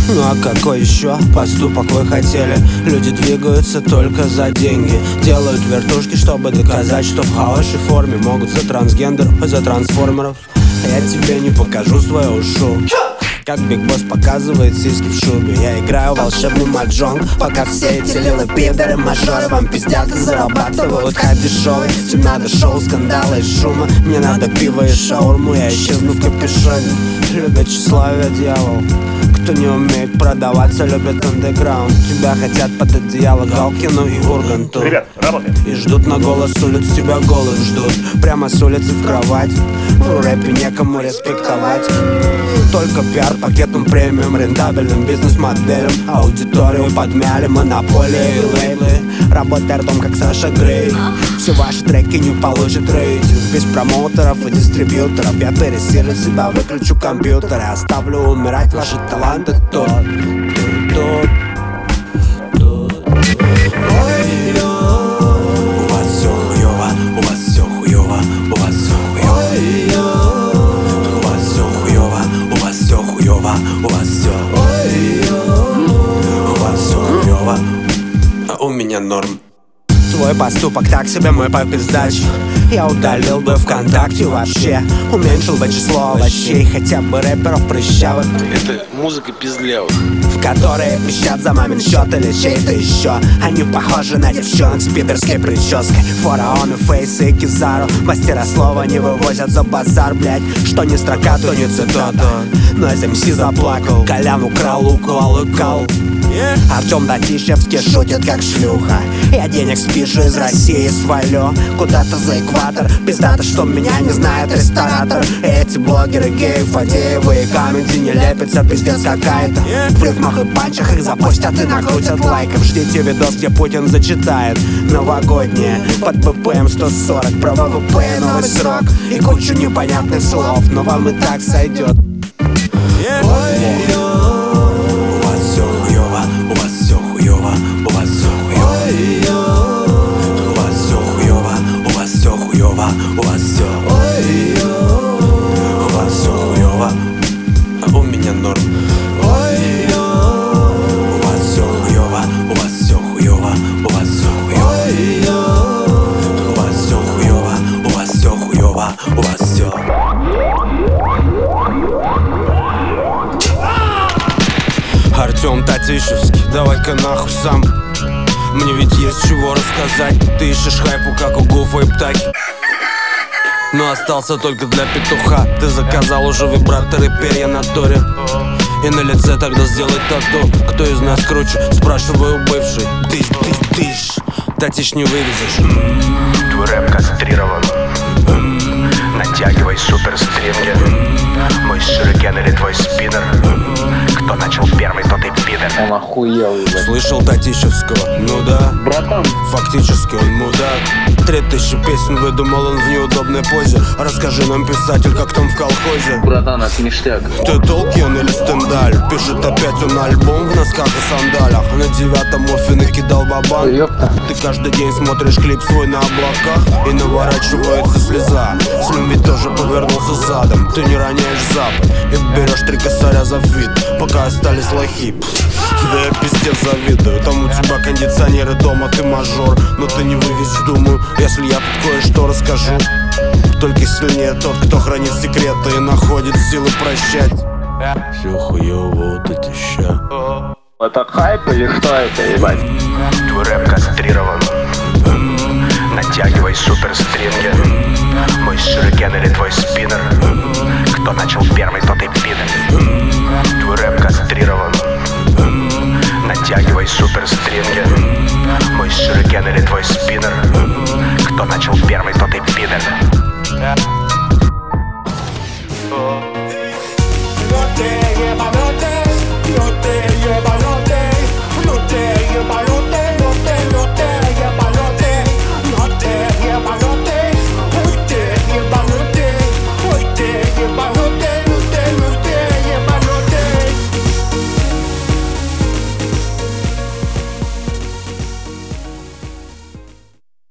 Ну а какой еще поступок вы хотели? Люди двигаются только за деньги, делают вертушки, чтобы доказать, что в хорошей форме могут за трансгендеров и за трансформеров. А я тебе не покажу свою ушу, как Биг Босс показывает сиськи в шубе. Я играю волшебный маджонг, пока все эти лилы пидоры мажоры вам пиздят и зарабатывают хайп дешевый. Тебе надо шоу, скандалы и шума, мне надо пиво и шаурму. Я исчезну в капюшоне, любят тщеславие дьявол. Кто не умеет продаваться, любит андеграунд. Тебя хотят под одеяло Галкину и Урганту. Ребят, работаем. И ждут на голос улиц, тебя голым ждут прямо с улицы в кровать. В рэпе некому респектовать, только пиар-пакетом премиум, рентабельным бизнес-моделям. Аудиторию подмяли, монополии и лейблы. Работай ртом, как Саша Грей. Все ваши треки не получат рейтинг. Без промоутеров и дистрибьюторов я пересилю себя, выключу компьютер и оставлю умирать ваши таланты тут. У вас все хуёво, у вас все хуёво, у вас все хуёво. У вас все хуёво, у вас все хуёво, у вас все. У вас все хуёво, а у меня норм. Твой поступок так себе, мой попиздач. Я удалил бы ВКонтакте вообще, уменьшил бы число овощей, хотя бы рэперов прыщавых. Это музыка пиздлявых, в которые пищат за мамин счет или чей-то еще. Они похожи на девчонок с пидорской прической. Фараоны, Фейсы и Кизару мастера слова не вывозят за базар, блять. Что не строка, то не цитата. Но МС заплакал, Колян украл укол и кал. Артем Татищевский шутит как шлюха. Я денег спишу из России, свалю куда-то за экватор. Пиздато, что меня не знает ресторатор. Эти блогеры геи, Фадеевы и Камеди не лепятся, пиздец какая-то. В рифмах и панчах их запустят и накрутят лайков. Ждите видос, где Путин зачитает новогоднее под БПМ 140 про ВВП и новый срок и кучу непонятных слов, но вам и так сойдет. У вас все, у вас все хуёво, а у меня норм. У вас все хуёво, у вас все хуёво, у вас все хуёво. У вас все хуёво, у вас все хуёво, у вас все. Артем Татищевский, давай-ка нахуй сам. Мне ведь есть чего рассказать. Ты ищешь хайпу, как у Гуфа и Птахи, но остался только для петуха. Ты заказал уже вибраторы, перья на торе, и на лице тогда сделай тату. Кто из нас круче? Спрашиваю бывший. Тыщ, Татищ не вывезешь. Твой рэп кастрирован. Натягивай суперстринги. Мой шурикен или твой спиннер. Кто начал первый, тот и пидор. он охуел, ебать. Слышал Татищевского? Ну да, Братан, фактически он мудак. 3000 песен выдумал он в неудобной позе. Расскажи нам, писатель, как там в колхозе. братан, это ништяк. Ты Толкин или Стендаль? Пишет опять он альбом в носках и сандалях. На 9-м Офи накидал бабан. Ёпта. Ты каждый день смотришь клип свой на облаках, и наворачивается слеза. Слим ведь тоже повернулся задом. Ты не роняешь запад и берешь 3 косаря за фит, пока остались лохи. Да я пиздец завидую. Там у тебя кондиционеры дома, ты мажор, но ты не вывезешь, думаю, если я тут кое-что расскажу. Только сильнее тот, кто хранит секреты и находит силы прощать. Все хуёво, вот эти ща. Это хайп или что это, ебать? Твой рэп кастрирован. Натягивай суперстринги. Мой шурикен или твой спиннер. Кто начал первый, тот и пидор. Твой рэп кастрирован. Натягивай суперстринги.